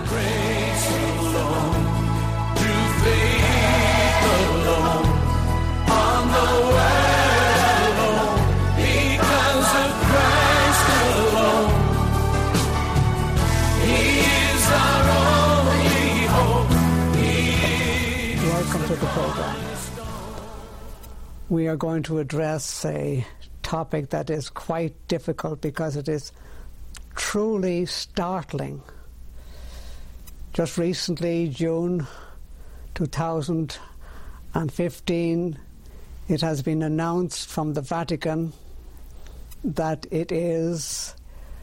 grace alone, through faith alone, on the word alone, because of Christ alone. He is our only hope. Welcome to the program. We are going to address a topic that is quite difficult because it is truly startling. Just recently, June 2015, it has been announced from the Vatican that it is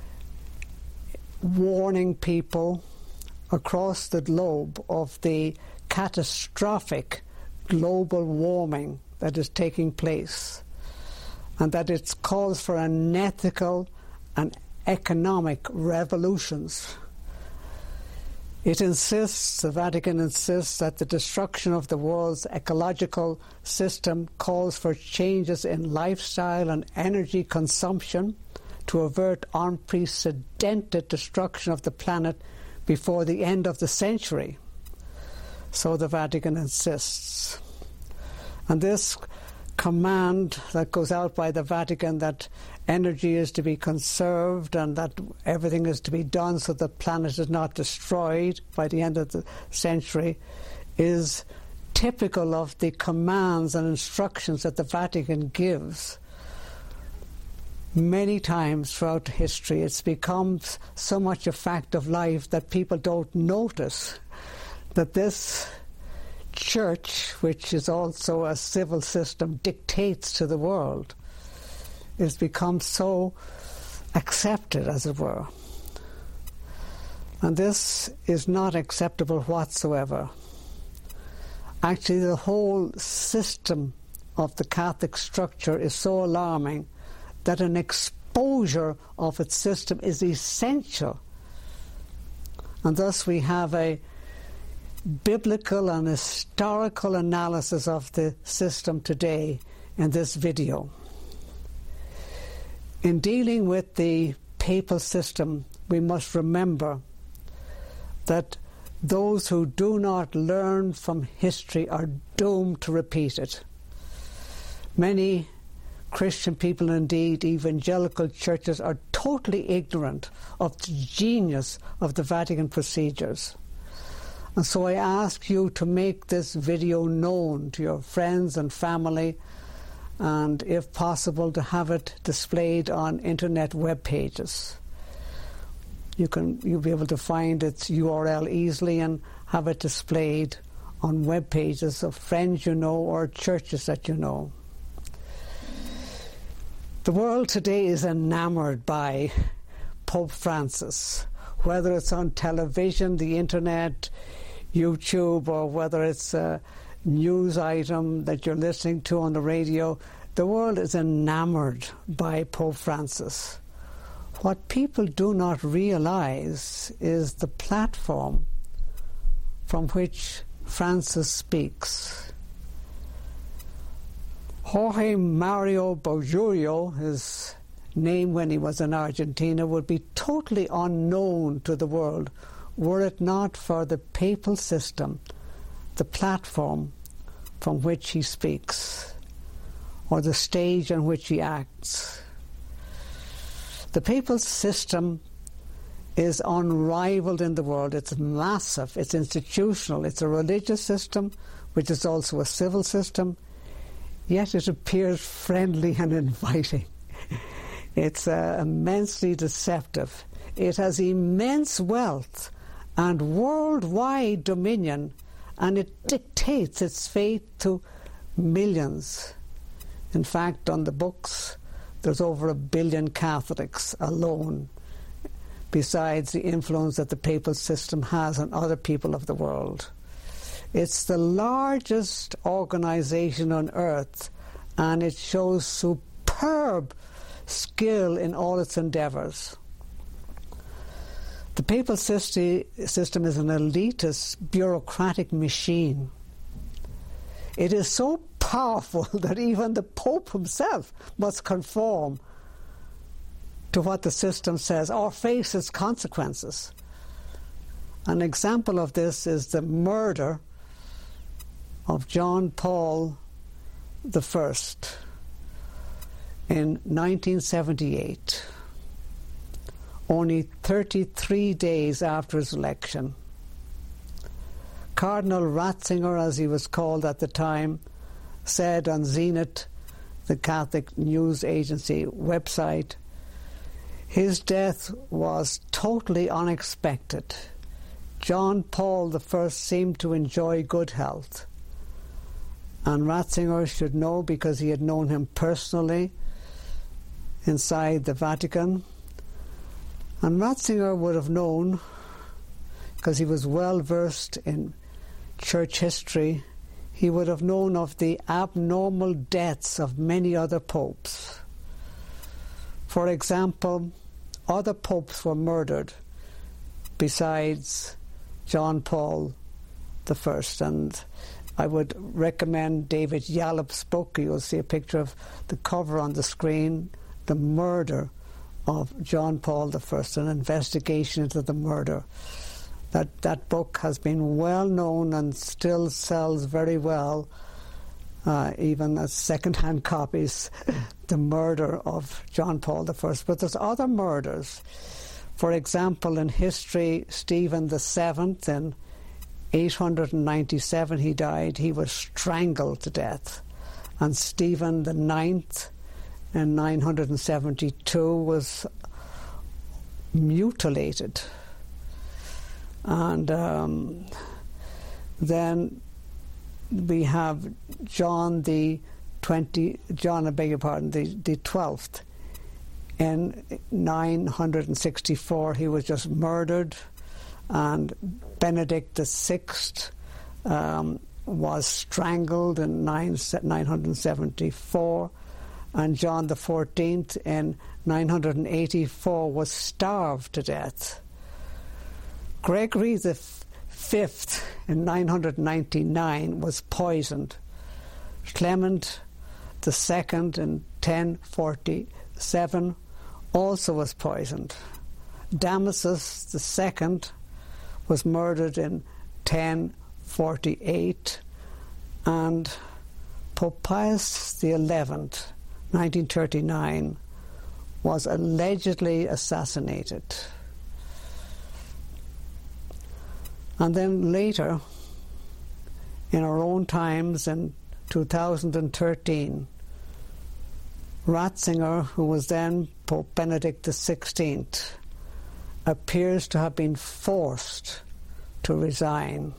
warning people across the globe of the catastrophic global warming that is taking place, and that it calls for unethical and economic revolutions. It insists, the Vatican insists, that the destruction of the world's ecological system calls for changes in lifestyle and energy consumption to avert unprecedented destruction of the planet before the end of the century. So the Vatican insists. And this command that goes out by the Vatican that energy is to be conserved and that everything is to be done so the planet is not destroyed by the end of the century is typical of the commands and instructions that the Vatican gives. Many times throughout history it's become so much a fact of life that people don't notice that this church, which is also a civil system, dictates to the world. It's become so accepted, as it were. And this is not acceptable whatsoever. Actually, the whole system of the Catholic structure is so alarming that an exposure of its system is essential. And thus we have a biblical and historical analysis of the system today in this video. In dealing with the papal system, we must remember that those who do not learn from history are doomed to repeat it. Many Christian people, indeed evangelical churches, are totally ignorant of the genius of the Vatican procedures. And so I ask you to make this video known to your friends and family, and if possible to have it displayed on internet web pages. You'll be able to find its URL easily and have it displayed on web pages of friends you know or churches that you know. The world today is enamored by Pope Francis, whether it's on television, the internet, YouTube, or whether it's a news item that you're listening to on the radio. The world is enamored by Pope Francis. What people do not realize is the platform from which Francis speaks. Jorge Mario Bergoglio, his name when he was in Argentina, would be totally unknown to the world were it not for the papal system, the platform from which he speaks, or the stage on which he acts. The papal system is unrivaled in the world. It's massive, it's institutional, it's a religious system, which is also a civil system, yet it appears friendly and inviting. It's immensely deceptive. It has immense wealth and worldwide dominion, and it dictates its fate to millions. In fact, on the books, there's over 1 billion Catholics alone, besides the influence that the papal system has on other people of the world. It's the largest organization on earth, and it shows superb skill in all its endeavors. The papal system is an elitist, bureaucratic machine. It is so powerful that even the Pope himself must conform to what the system says or face its consequences. An example of this is the murder of John Paul I in 1978, only 33 days after his election. Cardinal Ratzinger, as he was called at the time, said on Zenit, the Catholic news agency website, his death was totally unexpected. John Paul I seemed to enjoy good health. And Ratzinger should know, because he had known him personally inside the Vatican. And Ratzinger would have known, because he was well versed in church history, he would have known of the abnormal deaths of many other popes. For example, other popes were murdered besides John Paul I. And I would recommend David Yallop's book. You'll see a picture of the cover on the screen, The Murder of John Paul I, an investigation into the murder. That book has been well known and still sells very well, even as second-hand copies, The Murder of John Paul I. But there's other murders. For example, in history, Stephen VII, in 897 he died. He was strangled to death. And Stephen IX, in 972, was mutilated. And then we have John the 12th. In 964 he was just murdered, and Benedict XVI was strangled in 974, and John the 14th in 984 was starved to death. Gregory the Fifth in 999 was poisoned. Clement II in 1047 also was poisoned. Damasus II was murdered in 1048, and Pope Pius XI, 1939, was allegedly assassinated. And then later, in our own times, in 2013, Ratzinger, who was then Pope Benedict XVI, appears to have been forced to resign,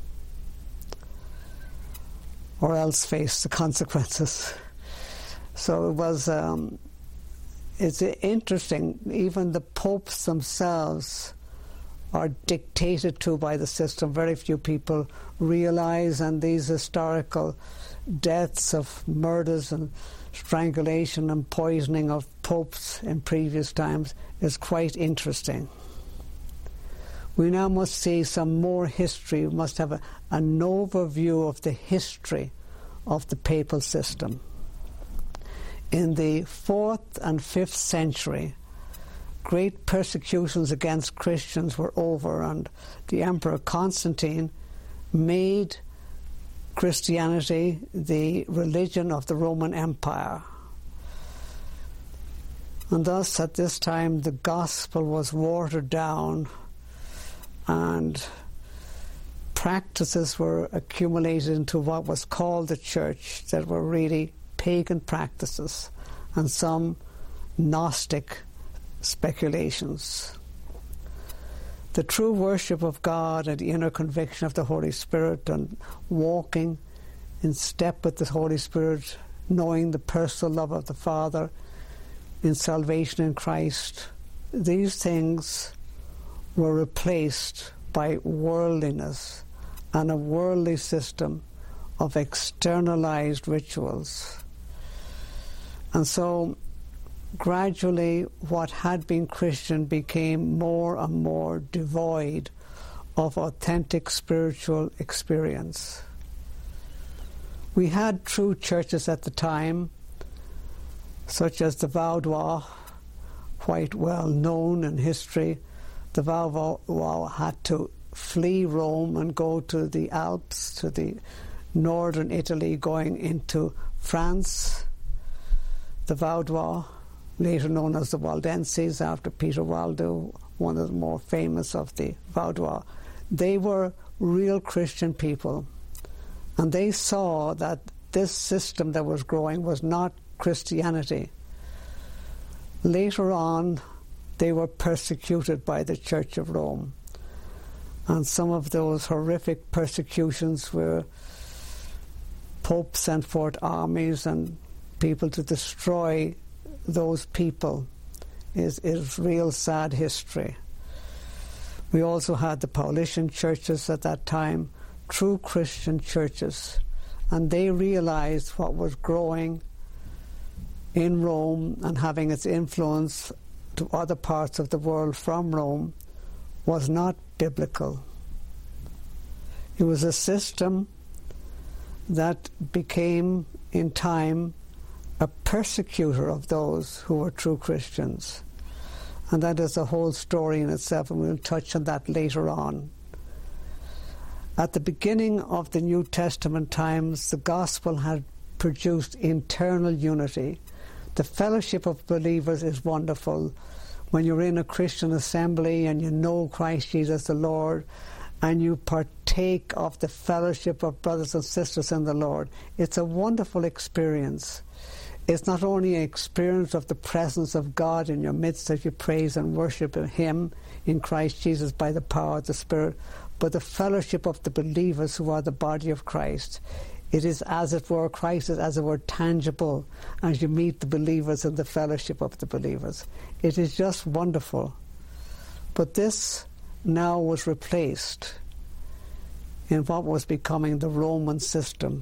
or else face the consequences. So it was, it's interesting, even the popes themselves are dictated to by the system. Very few people realize, and these historical deaths of murders and strangulation and poisoning of popes in previous times is quite interesting. We now must see some more history. We must have an overview of the history of the papal system. In the 4th and 5th century, great persecutions against Christians were over, and the Emperor Constantine made Christianity the religion of the Roman Empire. And thus, at this time, the gospel was watered down, and practices were accumulated into what was called the church that were really pagan practices and some Gnostic speculations. The true worship of God and the inner conviction of the Holy Spirit, and walking in step with the Holy Spirit, knowing the personal love of the Father in salvation in Christ, these things were replaced by worldliness and a worldly system of externalized rituals. And so gradually what had been Christian became more and more devoid of authentic spiritual experience. We had true churches at the time, such as the Vaudois, quite well known in history. The Vaudois had to flee Rome and go to the Alps, to the northern Italy, going into France, the Vaudois, later known as the Waldenses, after Peter Waldo, one of the more famous of the Vaudois. They were real Christian people, and they saw that this system that was growing was not Christianity. Later on, they were persecuted by the Church of Rome, and some of those horrific persecutions where Pope sent forth armies and people to destroy those people is real sad history. We also had the Paulician churches at that time, true Christian churches, and they realized what was growing in Rome and having its influence to other parts of the world from Rome was not biblical. It was a system that became, in time, a persecutor of those who were true Christians. And that is a whole story in itself, and we'll touch on that later on. At the beginning of the New Testament times, the gospel had produced internal unity. The fellowship of believers is wonderful. When you're in a Christian assembly and you know Christ Jesus the Lord, and you partake of the fellowship of brothers and sisters in the Lord, it's a wonderful experience. It's not only an experience of the presence of God in your midst as you praise and worship Him in Christ Jesus by the power of the Spirit, but the fellowship of the believers who are the body of Christ. It is, as it were, Christ is, as it were, tangible as you meet the believers in the fellowship of the believers. It is just wonderful. But this now was replaced in what was becoming the Roman system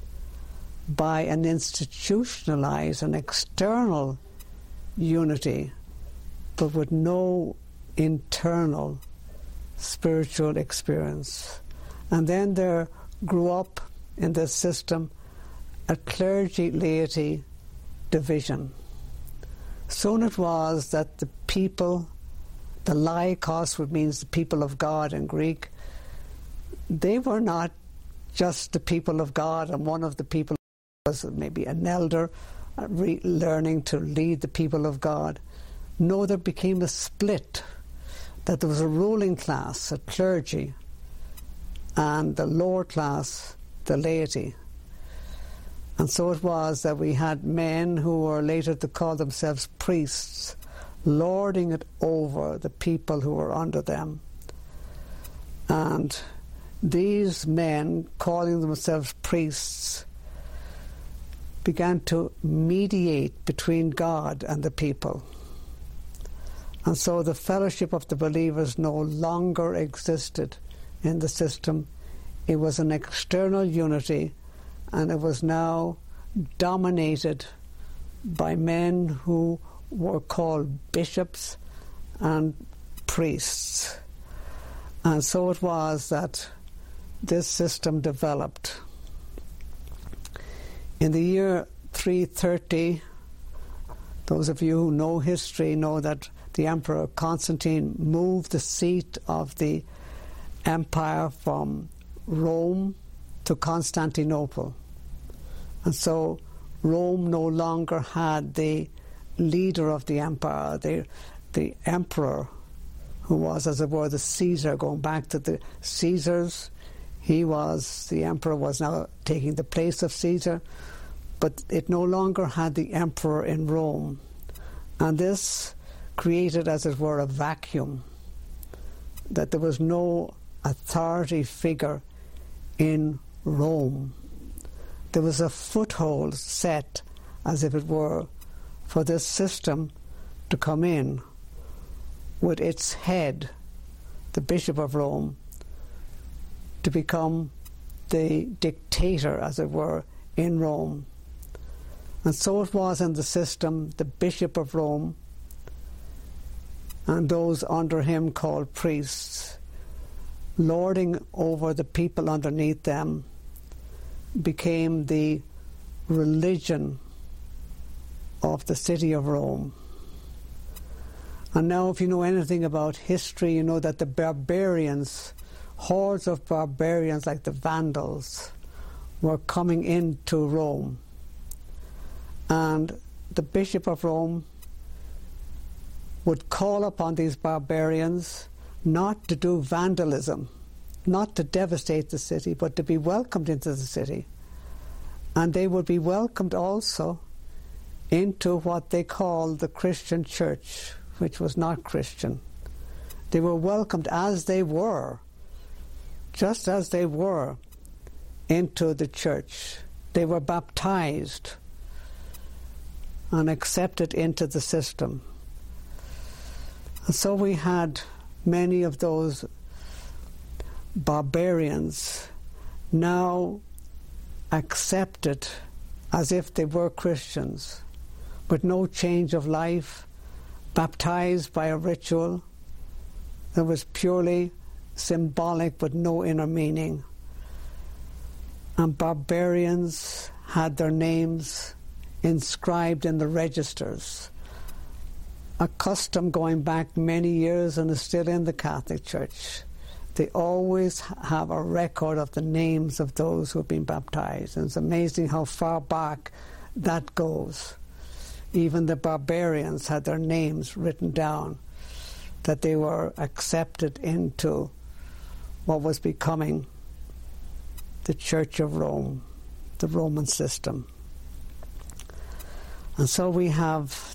by an institutionalized and external unity, but with no internal spiritual experience. And then there grew up in this system a clergy-laity division. Soon it was that the people, the laikos, which means the people of God in Greek, they were not just the people of God, and one of the people was maybe an elder learning to lead the people of God. No, there became a split, that there was a ruling class, a clergy, and the lower class, the laity. And so it was that we had men who were later to call themselves priests, lording it over the people who were under them. And these men, calling themselves priests, began to mediate between God and the people. And so the fellowship of the believers no longer existed in the system. It was an external unity, and it was now dominated by men who were called bishops and priests. And so it was that this system developed. In the year 330, those of you who know history know that the Emperor Constantine moved the seat of the empire from Rome to Constantinople. And so Rome no longer had the leader of the empire, the emperor, who was, as it were, the Caesar, going back to the Caesars. The emperor was now taking the place of Caesar, but it no longer had the emperor in Rome. And this created, as it were, a vacuum, that there was no authority figure in Rome. There was a foothold set, as if it were, for this system to come in, with its head, the Bishop of Rome, to become the dictator, as it were, in Rome. And so it was in the system, the Bishop of Rome and those under him called priests, lording over the people underneath them, became the religion of the city of Rome. And now, if you know anything about history, you know that the barbarians hordes of barbarians like the Vandals were coming into Rome. And the Bishop of Rome would call upon these barbarians not to do vandalism, not to devastate the city, but to be welcomed into the city. And they would be welcomed also into what they called the Christian church, which was not Christian. They were welcomed as they were, just as they were, into the church. They were baptized and accepted into the system. And so we had many of those barbarians now accepted as if they were Christians, with no change of life, baptized by a ritual that was purely symbolic but no inner meaning. And barbarians had their names inscribed in the registers, a custom going back many years and is still in the Catholic Church. They always have a record of the names of those who have been baptized. And it's amazing how far back that goes. Even the barbarians had their names written down, that they were accepted into what was becoming the Church of Rome, the Roman system. And so we have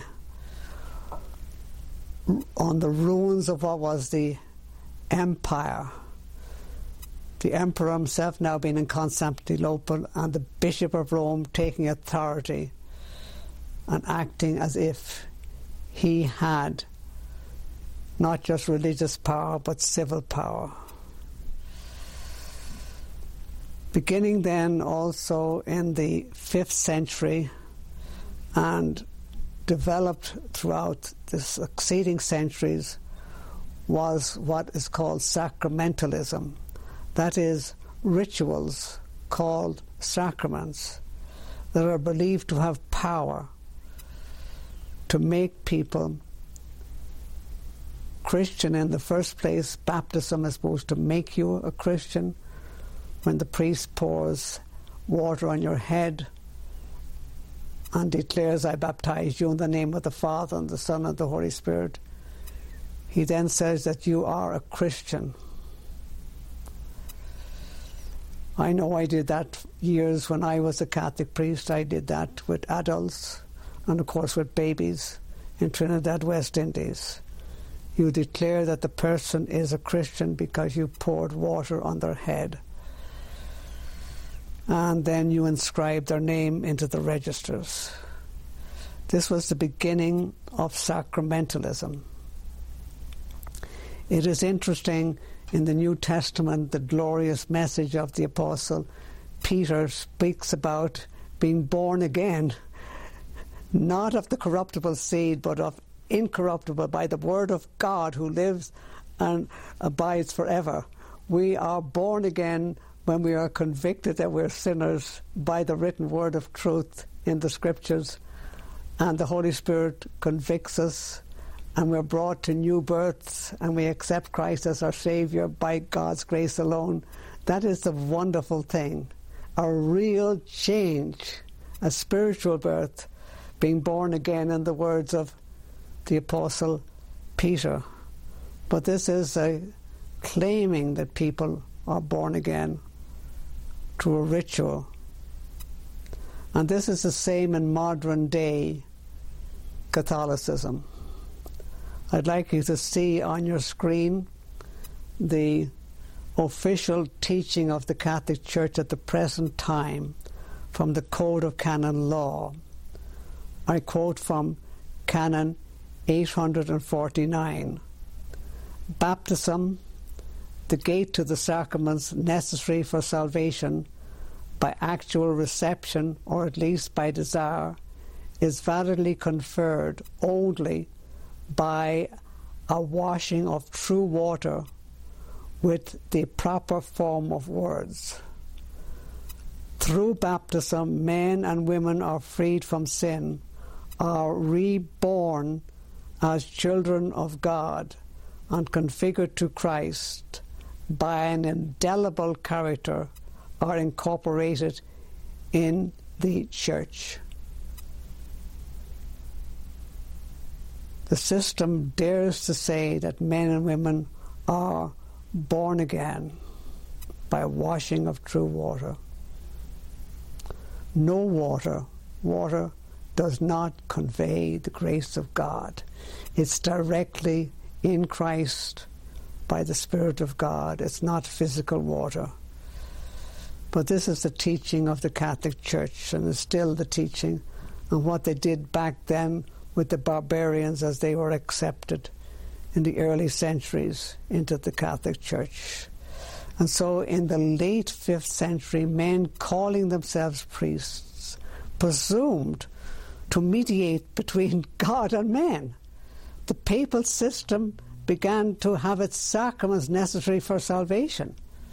on the ruins of what was the empire, the emperor himself now being in Constantinople, and the Bishop of Rome taking authority and acting as if he had not just religious power but civil power. Beginning then also in the 5th century and developed throughout the succeeding centuries was what is called sacramentalism. That is, rituals called sacraments that are believed to have power to make people Christian in the first place. Baptism is supposed to make you a Christian. When the priest pours water on your head and declares, "I baptize you in the name of the Father and the Son and the Holy Spirit," he then says that you are a Christian. I know I did that years when I was a Catholic priest. I did that with adults and, of course, with babies in Trinidad, West Indies. You declare that the person is a Christian because you poured water on their head. And then you inscribe their name into the registers. This was the beginning of sacramentalism. It is interesting, in the New Testament, the glorious message of the Apostle Peter speaks about being born again, not of the corruptible seed, but of incorruptible, by the word of God who lives and abides forever. We are born again when we are convicted that we're sinners by the written word of truth in the Scriptures, and the Holy Spirit convicts us, and we're brought to new births, and we accept Christ as our Saviour by God's grace alone. That is the wonderful thing, a real change, a spiritual birth, being born again, in the words of the Apostle Peter. But this is a claiming that people are born again through a ritual. And this is the same in modern day Catholicism. I'd like you to see on your screen the official teaching of the Catholic Church at the present time from the Code of Canon Law. I quote from Canon 849. Baptism, the gate to the sacraments necessary for salvation by actual reception, or at least by desire, is validly conferred only by a washing of true water with the proper form of words. Through baptism, men and women are freed from sin, are reborn as children of God, and configured to Christ by an indelible character are incorporated in the church. The system dares to say that men and women are born again by washing of true water. No water does not convey the grace of God. It's directly in Christ by the Spirit of God. It's not physical water. But this is the teaching of the Catholic Church, and is still the teaching, and what they did back then with the barbarians as they were accepted in the early centuries into the Catholic Church. And so in the late 5th century, men calling themselves priests presumed to mediate between God and man. The papal system began to have its sacraments necessary for salvation.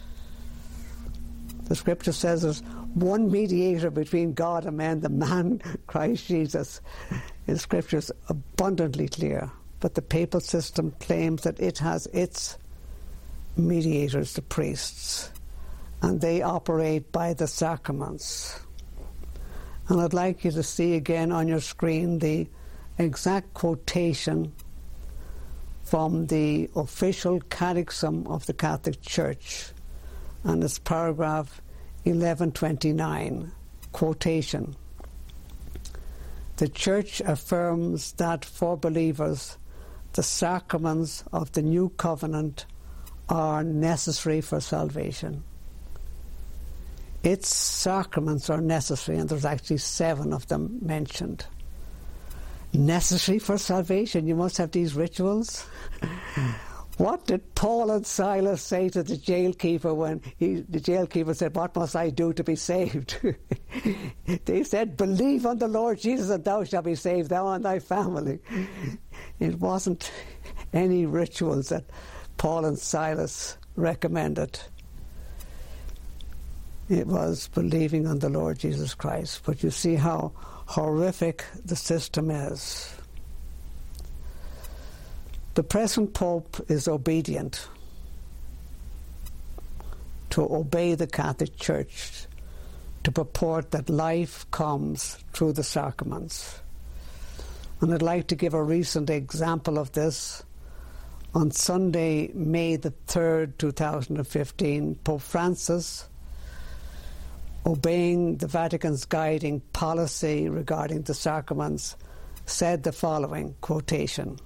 The scripture says there's one mediator between God and man, the man Christ Jesus. The scripture is abundantly clear. But the papal system claims that it has its mediators, the priests, and they operate by the sacraments. And I'd like you to see again on your screen the exact quotation from the official catechism of the Catholic Church, and it's paragraph 1129, quotation. The Church affirms that for believers, the sacraments of the new covenant are necessary for salvation. Its sacraments are necessary, and there's actually 7 of them mentioned. Necessary for salvation? You must have these rituals? What did Paul and Silas say to the jailkeeper when the jailkeeper said, "What must I do to be saved?" They said, "Believe on the Lord Jesus and thou shalt be saved, thou and thy family." It wasn't any rituals that Paul and Silas recommended. It was believing on the Lord Jesus Christ. But you see how horrific the system is. The present Pope is obedient to obey the Catholic Church, to purport that life comes through the sacraments. And I'd like to give a recent example of this. On Sunday, May the 3rd, 2015, Pope Francis, obeying the Vatican's guiding policy regarding the sacraments, said the following, quotation,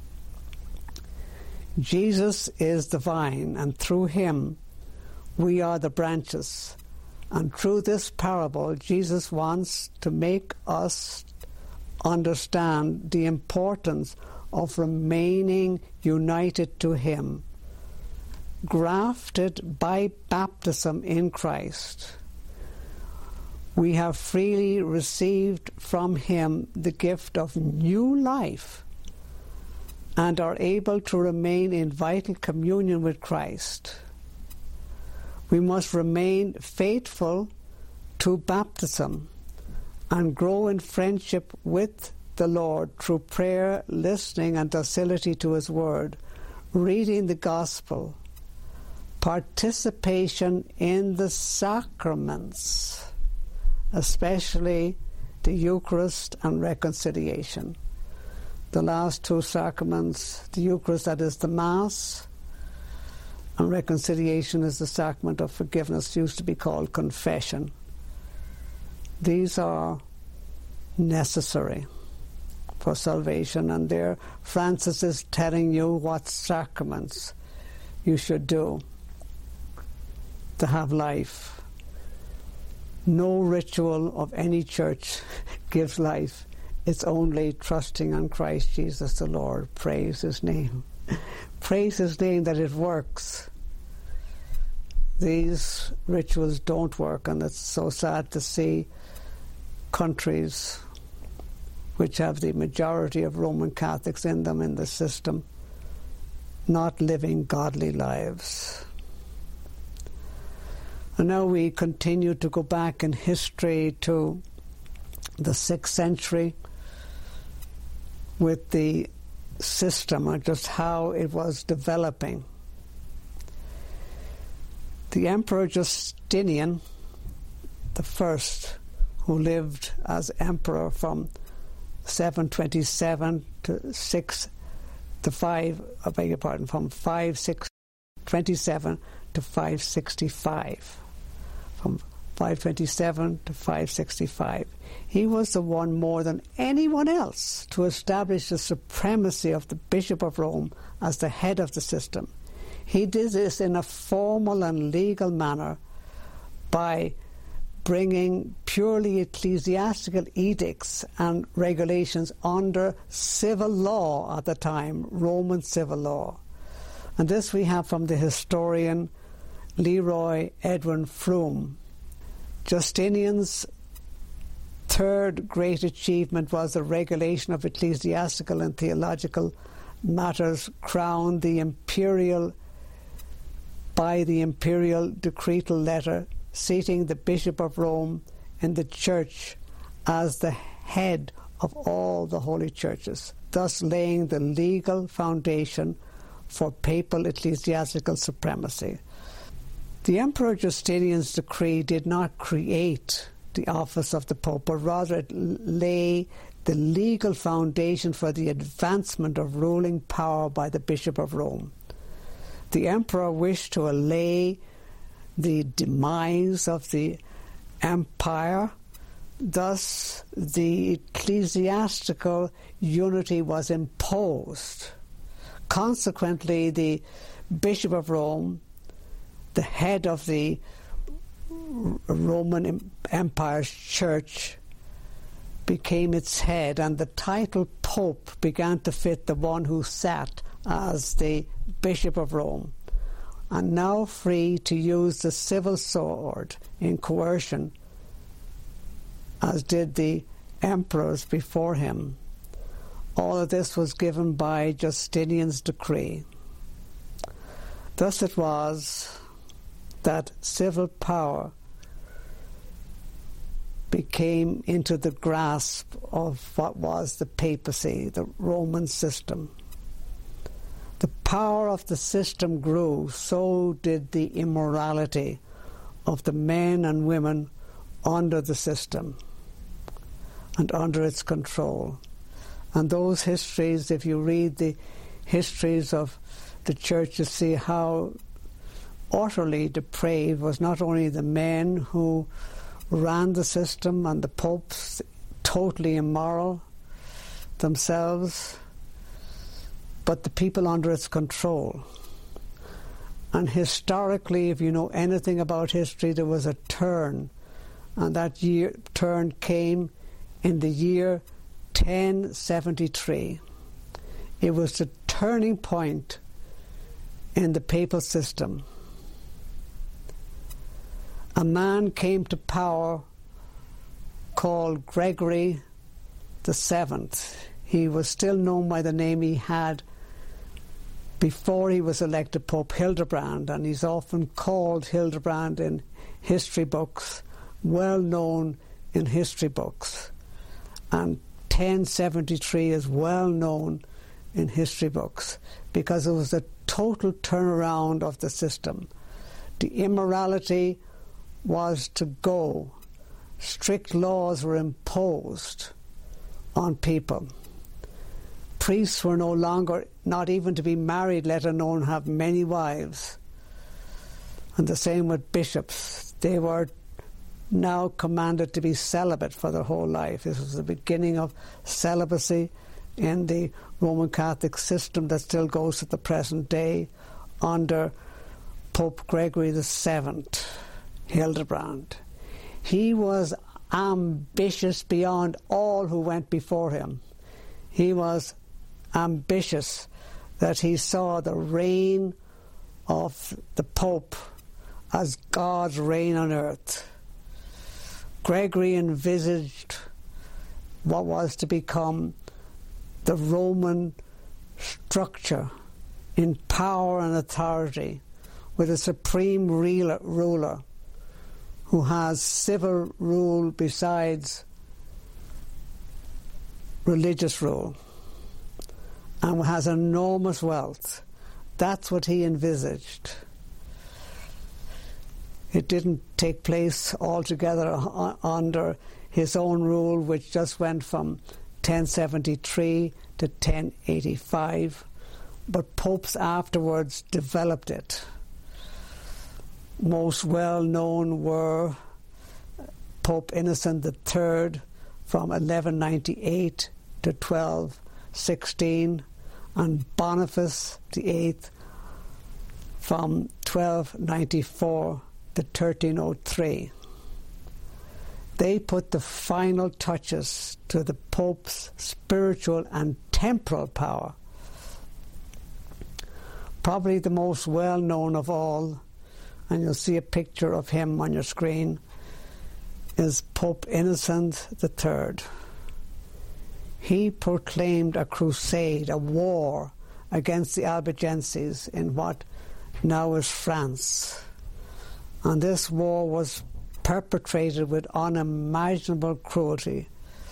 "Jesus is the vine, and through him we are the branches. And through this parable, Jesus wants to make us understand the importance of remaining united to him, grafted by baptism in Christ. We have freely received from him the gift of new life and are able to remain in vital communion with Christ. We must remain faithful to baptism and grow in friendship with the Lord through prayer, listening and docility to his word, reading the gospel, participation in the sacraments, especially the Eucharist and reconciliation." The last 2 sacraments, the Eucharist, that is the Mass, and reconciliation is the sacrament of forgiveness, used to be called confession. These are necessary for salvation, and there Francis is telling you what sacraments you should do to have life. No ritual of any church gives life. It's only trusting on Christ Jesus the Lord. Praise his name. Praise his name that it works. These rituals don't work, and it's so sad to see countries which have the majority of Roman Catholics in them in the system not living godly lives. And now we continue to go back in history to the 6th century with the system and just how it was developing. The Emperor Justinian the First, who lived as emperor from 727 to 6 to 5, I beg your pardon, from 527 to 565. From 527 to 565. He was the one more than anyone else to establish the supremacy of the Bishop of Rome as the head of the system. He did this in a formal and legal manner by bringing purely ecclesiastical edicts and regulations under civil law at the time, Roman civil law. And this we have from the historian Leroy Edwin Froome. Justinian's third great achievement was the regulation of ecclesiastical and theological matters crowned by the imperial decretal letter seating the Bishop of Rome in the Church as the head of all the holy churches, thus laying the legal foundation for papal ecclesiastical supremacy. The Emperor Justinian's decree did not create the office of the Pope, but rather it lay the legal foundation for the advancement of ruling power by the Bishop of Rome. The Emperor wished to allay the demise of the empire. Thus, the ecclesiastical unity was imposed. Consequently, the Bishop of Rome, the head of the Roman Empire's church, became its head, and the title Pope began to fit the one who sat as the Bishop of Rome, and now free to use the civil sword in coercion, as did the emperors before him. All of this was given by Justinian's decree. Thus it was that civil power became into the grasp of what was the papacy, the Roman system. The power of the system grew, so did the immorality of the men and women under the system and under its control. And those histories, if you read the histories of the church, you see how utterly depraved was not only the men who ran the system and the popes, totally immoral themselves, but the people under its control. And historically, if you know anything about history, there was a turn, and that turn came in the year 1073. It was the turning point in the papal system. A man came to power called Gregory VII. He was still known by the name he had before he was elected Pope, Hildebrand, and he's often called Hildebrand in history books, well known in history books. And 1073 is well known in history books because it was a total turnaround of the system. The immorality was to go. Strict laws were imposed on people. Priests were no longer, not even to be married, let alone have many wives. And the same with bishops. They were now commanded to be celibate for their whole life. This was the beginning of celibacy in the Roman Catholic system that still goes to the present day under Pope Gregory VII, Hildebrand. He was ambitious beyond all who went before him. He was ambitious that he saw the reign of the Pope as God's reign on earth. Gregory envisaged what was to become the Roman structure in power and authority, with a supreme ruler who has civil rule besides religious rule, and has enormous wealth. That's what he envisaged. It didn't take place altogether under his own rule, which just went from 1073 to 1085, but popes afterwards developed it. Most well known were Pope Innocent III from 1198 to 1216, and Boniface VIII from 1294 to 1303. They put the final touches to the Pope's spiritual and temporal power. Probably the most well-known of all, and you'll see a picture of him on your screen, is Pope Innocent III. He proclaimed a crusade, a war against the Albigenses in what now is France. And this war was perpetrated with unimaginable cruelty.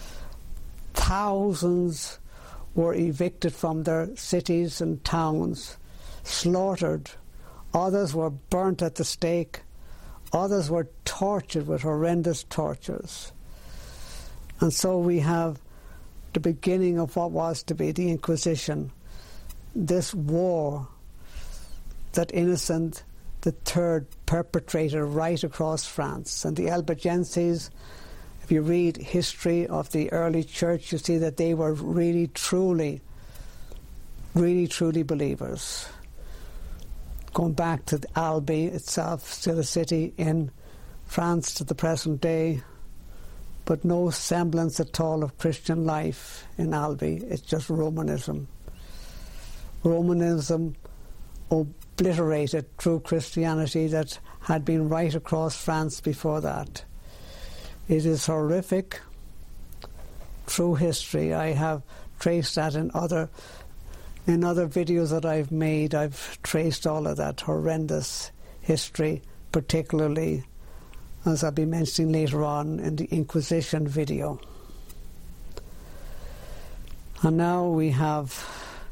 Thousands were evicted from their cities and towns, slaughtered. Others were burnt at the stake. Others were tortured with horrendous tortures. And so we have the beginning of what was to be the Inquisition, this war that Innocent III perpetrated right across France. And the Albigenses, if you read history of the early church, you see that they were really truly believers. Going back to Albi itself, still a city in France to the present day, but no semblance at all of Christian life in Albi. It's just Romanism. Romanism obliterated true Christianity that had been right across France before that. It is horrific, true history. I have traced that in other videos that I've made. I've traced all of that horrendous history, particularly, as I'll be mentioning later on, in the Inquisition video. And now we have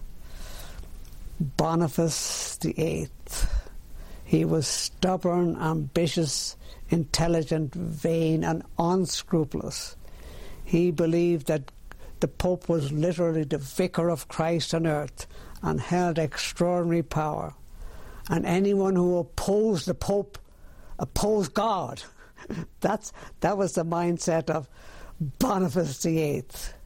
Boniface VIII. He was stubborn, ambitious, intelligent, vain, and unscrupulous. He believed that the Pope was literally the vicar of Christ on earth and held extraordinary power. And anyone who opposed the Pope opposed God. That was the mindset of Boniface VIII.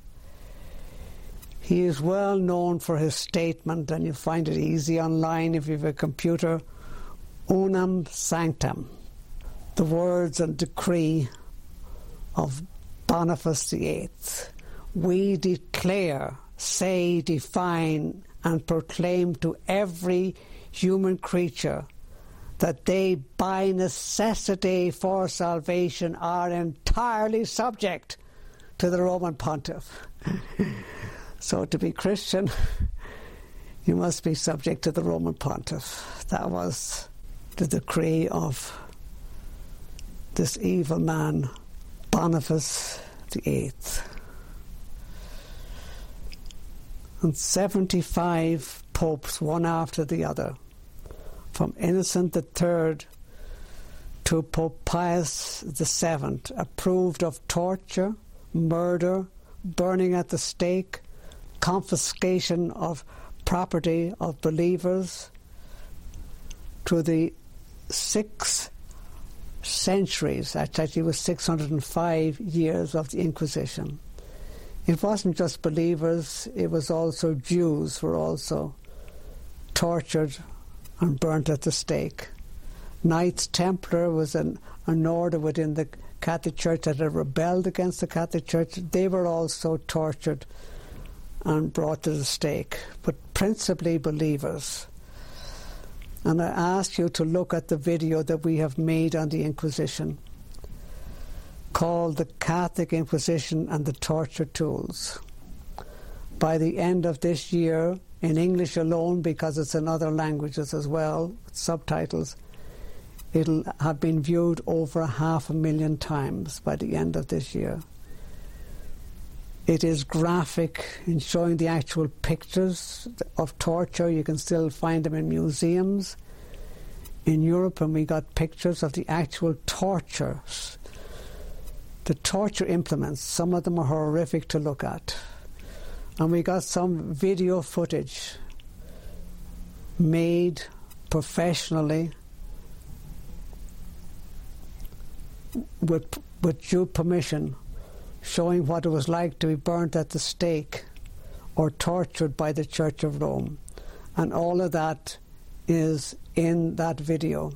He is well known for his statement, and you find it easy online if you have a computer, Unam Sanctam, the words and decree of Boniface VIII. We declare, say, define, and proclaim to every human creature that they, by necessity for salvation, are entirely subject to the Roman Pontiff. So to be Christian, you must be subject to the Roman Pontiff. That was the decree of this evil man, Boniface VIII. And 75 popes, one after the other, from Innocent III to Pope Pius VII, approved of torture, murder, burning at the stake, confiscation of property of believers, to the 6 centuries. Actually, it was 605 years of the Inquisition. It wasn't just believers, it was also Jews were also tortured and burnt at the stake. Knights Templar was an order within the Catholic Church that had rebelled against the Catholic Church. They were also tortured and brought to the stake, but principally believers. And I ask you to look at the video that we have made on the Inquisition, called The Catholic Inquisition and the Torture Tools. By the end of this year, in English alone, because it's in other languages as well, with subtitles, it'll have been viewed over 500,000 times by the end of this year. It is graphic in showing the actual pictures of torture. You can still find them in museums. in Europe, and we got pictures of the actual tortures, the torture implements. Some of them are horrific to look at. And we got some video footage made professionally with due permission, showing what it was like to be burnt at the stake or tortured by the Church of Rome. And all of that is in that video.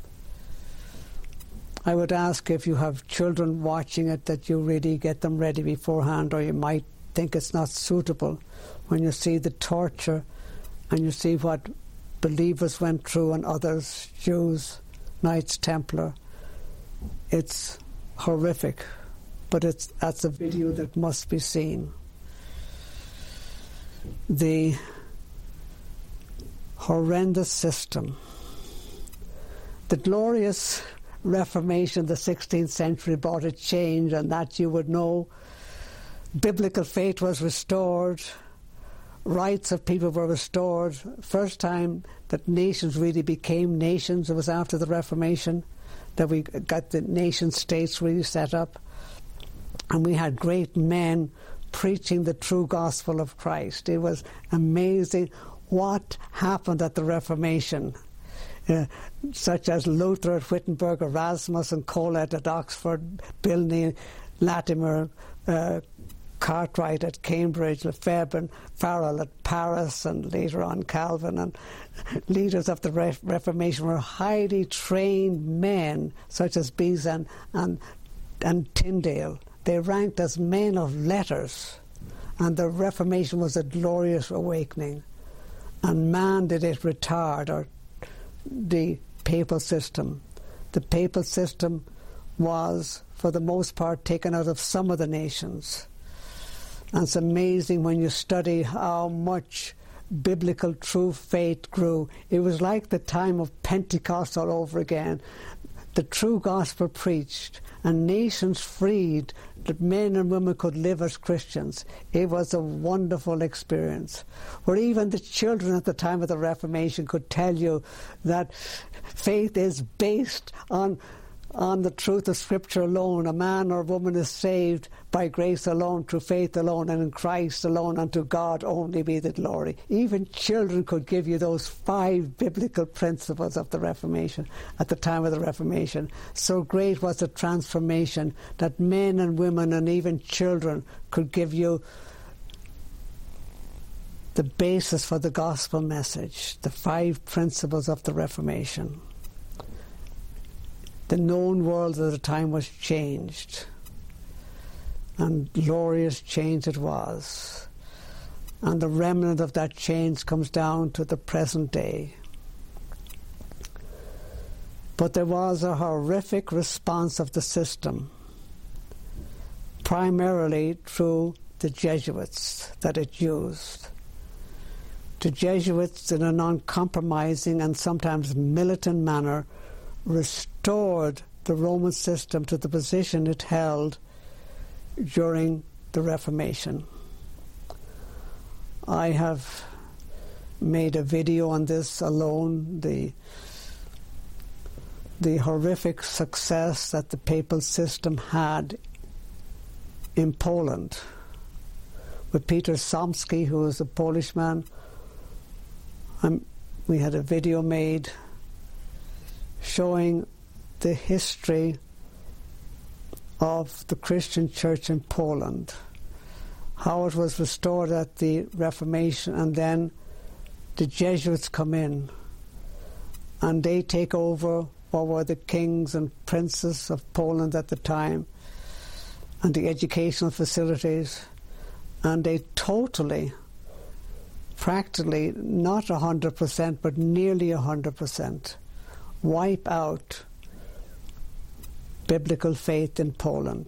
I would ask, if you have children watching it, that you really get them ready beforehand, or you might think it's not suitable when you see the torture and you see what believers went through and others, Jews, Knights Templar. It's horrific, but that's a video that must be seen. The horrendous system. The glorious Reformation of the 16th century brought a change, and that you would know. Biblical faith was restored. Rights of people were restored. First time that nations really became nations. It was after the Reformation that we got the nation states really set up. And we had great men preaching the true gospel of Christ. It was amazing what happened at the Reformation, such as Luther at Wittenberg, Erasmus and Colet at Oxford, Bilney, Latimer, Cartwright at Cambridge, Lefebvre and Farel at Paris, and later on Calvin. And leaders of the Reformation were highly trained men, such as Beza and Tyndale. They ranked as men of letters, and the Reformation was a glorious awakening. And man, did it retard the papal system. The papal system was, for the most part, taken out of some of the nations. And it's amazing when you study how much biblical true faith grew. It was like the time of Pentecost all over again. The true gospel preached, and nations freed, that men and women could live as Christians. It was a wonderful experience, where even the children at the time of the Reformation could tell you that faith is based on the truth of Scripture alone. A man or woman is saved by grace alone, through faith alone, and in Christ alone, unto God only be the glory. Even children could give you those 5 biblical principles of the Reformation at the time of the Reformation. So great was the transformation that men and women and even children could give you the basis for the gospel message, the 5 principles of the Reformation. The known world at the time was changed, and glorious change it was. And the remnant of that change comes down to the present day. But there was a horrific response of the system, primarily through the Jesuits that it used. The Jesuits, in an uncompromising and sometimes militant manner, restored the Roman system to the position it held during the Reformation. I have made a video on this alone, the horrific success that the papal system had in Poland. With Peter Somski, who was a Polish man, we had a video made showing the history of the Christian church in Poland, how it was restored at the Reformation, and then the Jesuits come in and they take over what were the kings and princes of Poland at the time, and the educational facilities, and they totally, practically, not 100%, but nearly 100%, wipe out biblical faith in Poland.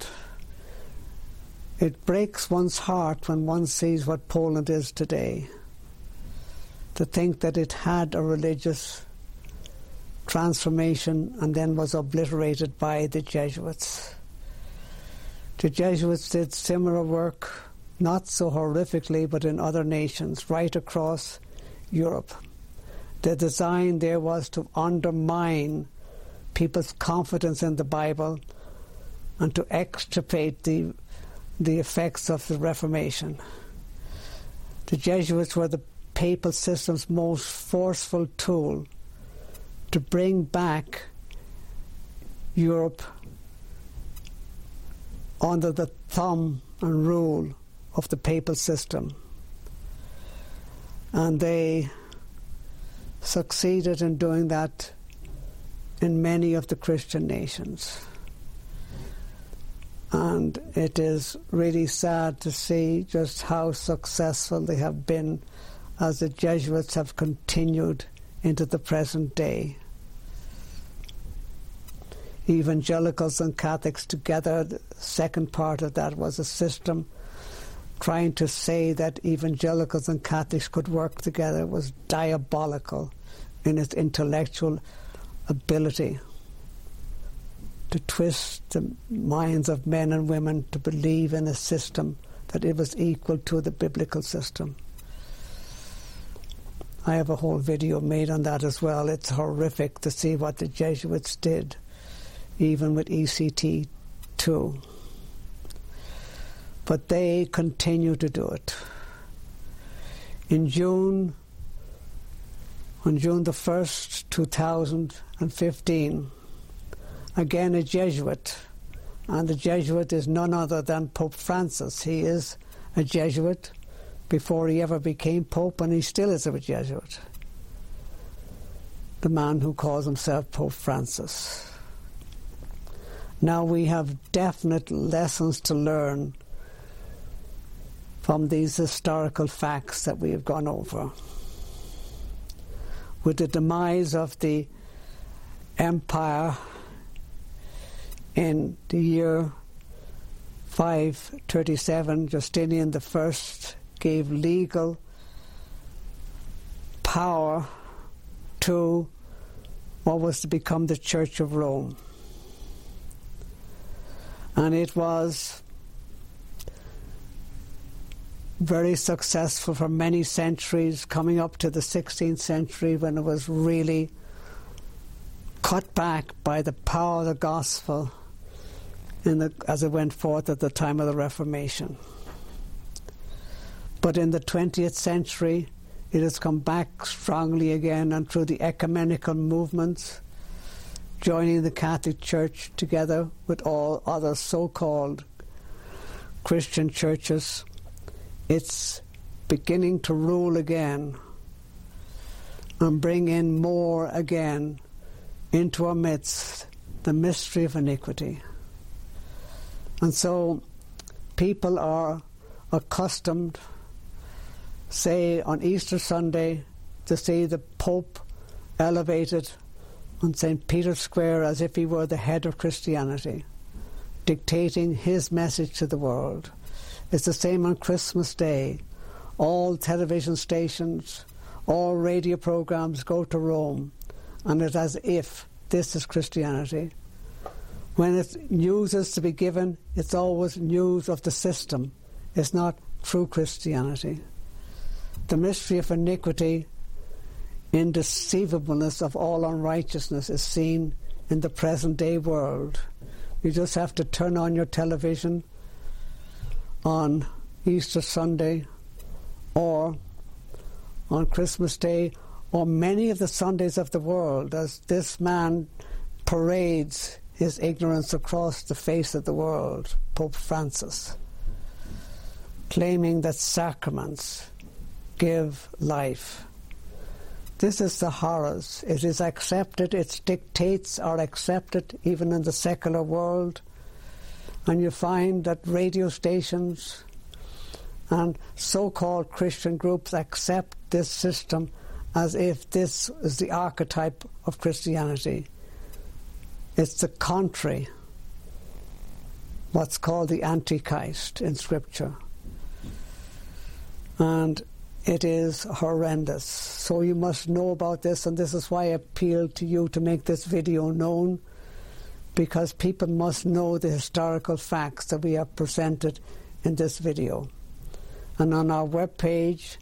It breaks one's heart when one sees what Poland is today, to think that it had a religious transformation and then was obliterated by the Jesuits. The Jesuits did similar work, not so horrifically, but in other nations right across Europe. The design there was to undermine people's confidence in the Bible and to extirpate the effects of the Reformation. The Jesuits were the papal system's most forceful tool to bring back Europe under the thumb and rule of the papal system. And they succeeded in doing that in many of the Christian nations. And it is really sad to see just how successful they have been as the Jesuits have continued into the present day. Evangelicals and Catholics together, the second part of that was a system trying to say that evangelicals and Catholics could work together was diabolical in its intellectual ability to twist the minds of men and women to believe in a system that it was equal to the biblical system. I have a whole video made on that as well. It's horrific to see what the Jesuits did, even with ECT too. But they continue to do it. On June the 1st, 2015, again a Jesuit, and the Jesuit is none other than Pope Francis. He is a Jesuit before he ever became Pope, and he still is a Jesuit. The man who calls himself Pope Francis. Now we have definite lessons to learn from these historical facts that we have gone over. With the demise of the empire in the year 537, Justinian I gave legal power to what was to become the Church of Rome. And it was very successful for many centuries, coming up to the 16th century when it was really cut back by the power of the gospel as it went forth at the time of the Reformation. But in the 20th century, it has come back strongly again, and through the ecumenical movements, joining the Catholic Church together with all other so-called Christian churches, it's beginning to rule again and bring in more again into our midst the mystery of iniquity. And so people are accustomed, say on Easter Sunday, to see the Pope elevated on St. Peter's Square as if he were the head of Christianity, dictating his message to the world. It's the same on Christmas Day. All television stations, all radio programs go to Rome, and it's as if this is Christianity. When news is to be given, it's always news of the system. It's not true Christianity. The mystery of iniquity, indeceivableness of all unrighteousness is seen in the present day world. You just have to turn on your television on Easter Sunday or on Christmas Day or many of the Sundays of the world as this man parades his ignorance across the face of the world, Pope Francis, claiming that sacraments give life. This is the horrors. It is accepted, its dictates are accepted even in the secular world. And you find that radio stations and so-called Christian groups accept this system as if this is the archetype of Christianity. It's the contrary, what's called the Antichrist in Scripture. And it is horrendous. So you must know about this, and this is why I appeal to you to make this video known, because people must know the historical facts that we have presented in this video. And on our webpage,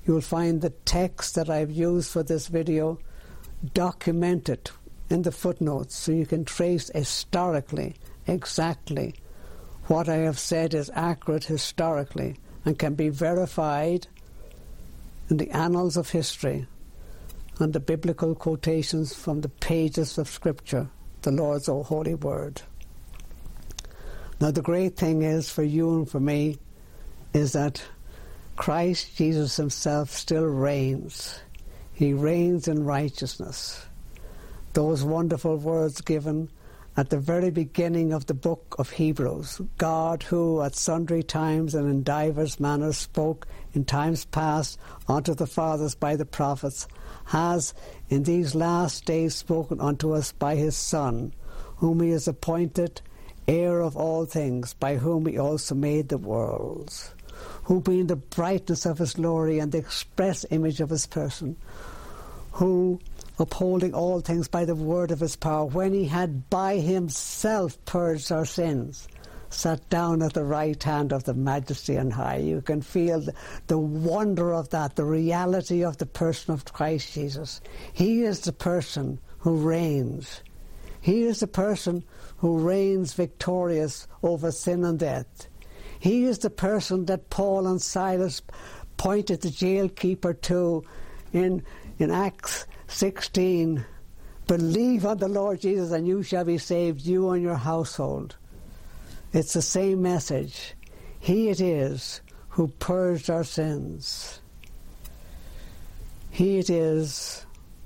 you'll find the text that I've used for this video documented in the footnotes, so you can trace historically exactly what I have said is accurate historically and can be verified in the annals of history and the biblical quotations from the pages of Scripture, the Lord's holy word. Now the great thing is for you and for me is that Christ Jesus himself still reigns. He reigns in righteousness. Those wonderful words given at the very beginning of the book of Hebrews, God who at sundry times and in divers manners spoke in times past unto the fathers by the prophets, has in these last days spoken unto us by his Son, whom he has appointed heir of all things, by whom he also made the worlds, who being the brightness of his glory and the express image of his person, who upholding all things by the word of his power, when he had by himself purged our sins, sat down at the right hand of the Majesty on high. You can feel the wonder of that, the reality of the person of Christ Jesus. He is the person who reigns. He is the person who reigns victorious over sin and death. He is the person that Paul and Silas pointed the jailkeeper to in Acts 16. Believe on the Lord Jesus and you shall be saved, you and your household. It's the same message. He it is who purged our sins. He it is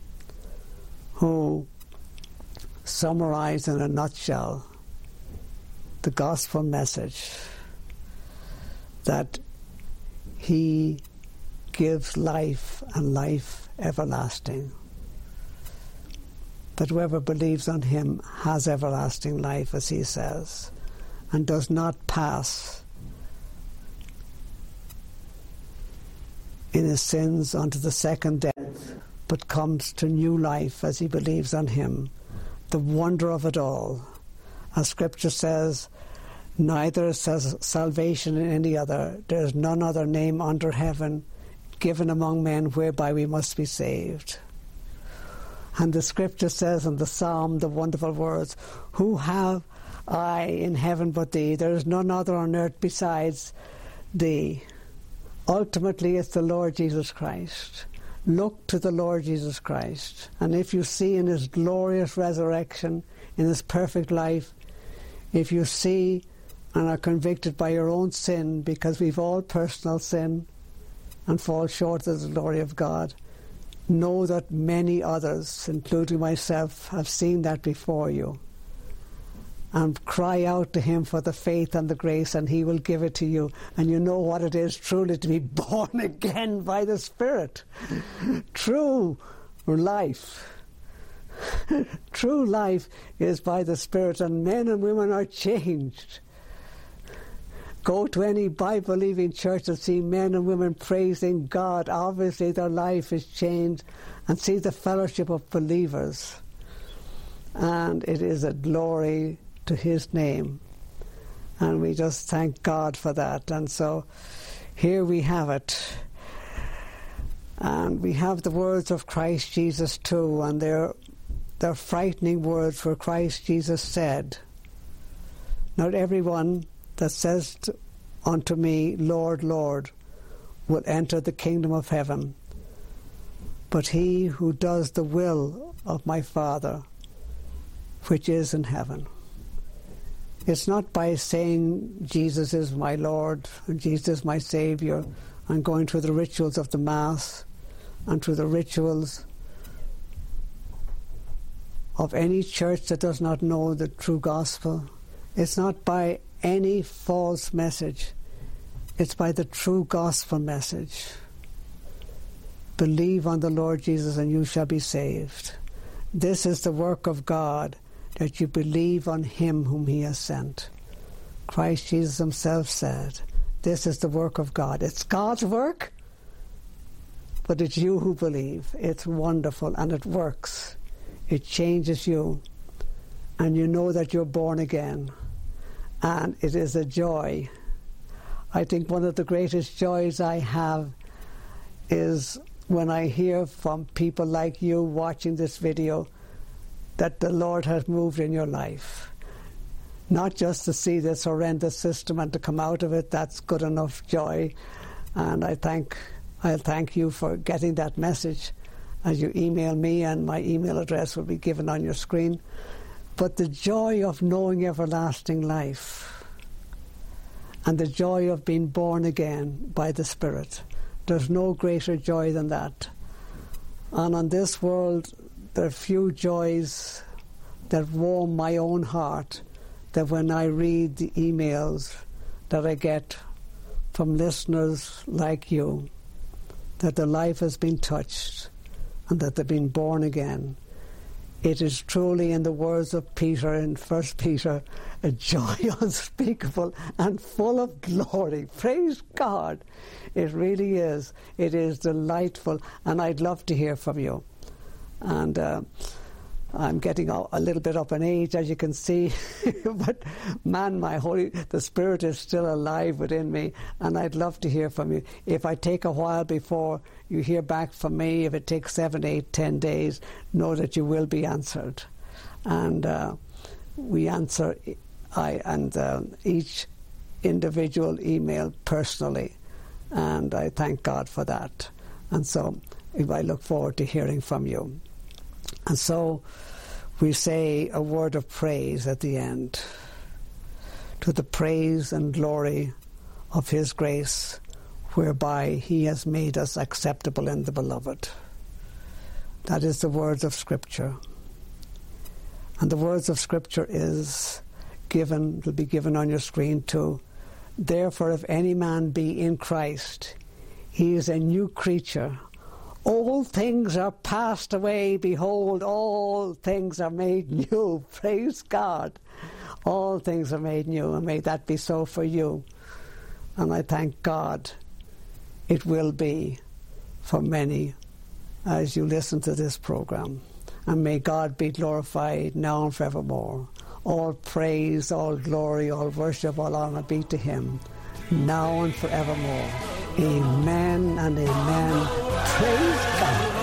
who summarized in a nutshell the gospel message that he gives life and life everlasting. That whoever believes on him has everlasting life, as he says, and does not pass in his sins unto the second death, but comes to new life as he believes on him. The wonder of it all. As Scripture says, neither is salvation in any other. There is none other name under heaven given among men whereby we must be saved. And the Scripture says in the Psalm, the wonderful words, who have I in heaven but thee? There is none other on earth besides thee. Ultimately, it's the Lord Jesus Christ. Look to the Lord Jesus Christ. And if you see in his glorious resurrection, in his perfect life, if you see and are convicted by your own sin, because we've all personal sin and fall short of the glory of God, know that many others, including myself, have seen that before you. And cry out to him for the faith and the grace, and he will give it to you. And you know what it is truly to be born again by the Spirit. True life. True life is by the Spirit, and men and women are changed. Go to any Bible-believing church and see men and women praising God. Obviously their life is changed, and see the fellowship of believers. And it is a glory to his name. And we just thank God for that. And so here we have it. And we have the words of Christ Jesus too, and they're frightening words, for Christ Jesus said, not everyone that says unto me, Lord, Lord, will enter the kingdom of heaven, but he who does the will of my Father, which is in heaven. It's not by saying Jesus is my Lord and Jesus is my Saviour and going through the rituals of the Mass and through the rituals of any church that does not know the true gospel. It's not by any false message. It's by the true gospel message. Believe on the Lord Jesus and you shall be saved. This is the work of God, that you believe on him whom he has sent. Christ Jesus himself said, this is the work of God. It's God's work, but it's you who believe. It's wonderful, and it works. It changes you, and you know that you're born again, and it is a joy. I think one of the greatest joys I have is when I hear from people like you watching this video that the Lord has moved in your life. Not just to see this horrendous system and to come out of it, that's good enough joy. And I'll thank you for getting that message as you email me, and my email address will be given on your screen. But the joy of knowing everlasting life and the joy of being born again by the Spirit, there's no greater joy than that. And on this world, there are few joys that warm my own heart that when I read the emails that I get from listeners like you, that their life has been touched and that they've been born again. It is truly, in the words of Peter in 1 Peter, a joy unspeakable and full of glory. Praise God. It really is. It is delightful, and I'd love to hear from you. And I'm getting a little bit up in age, as you can see, but man, the Spirit is still alive within me, and I'd love to hear from you. If I take a while before you hear back from me, if it takes 7, 8, 10 days, know that you will be answered. And we answer each individual email personally, and I thank God for that. And so I look forward to hearing from you. And so we say a word of praise at the end, to the praise and glory of His grace, whereby He has made us acceptable in the Beloved. That is the words of Scripture. And the words of Scripture will be given on your screen too. Therefore, if any man be in Christ, he is a new creature. All things are passed away. Behold, all things are made new. Praise God. All things are made new, and may that be so for you. And I thank God it will be for many as you listen to this program. And may God be glorified now and forevermore. All praise, all glory, all worship, all honor be to Him, now and forevermore. Amen and amen. Praise God.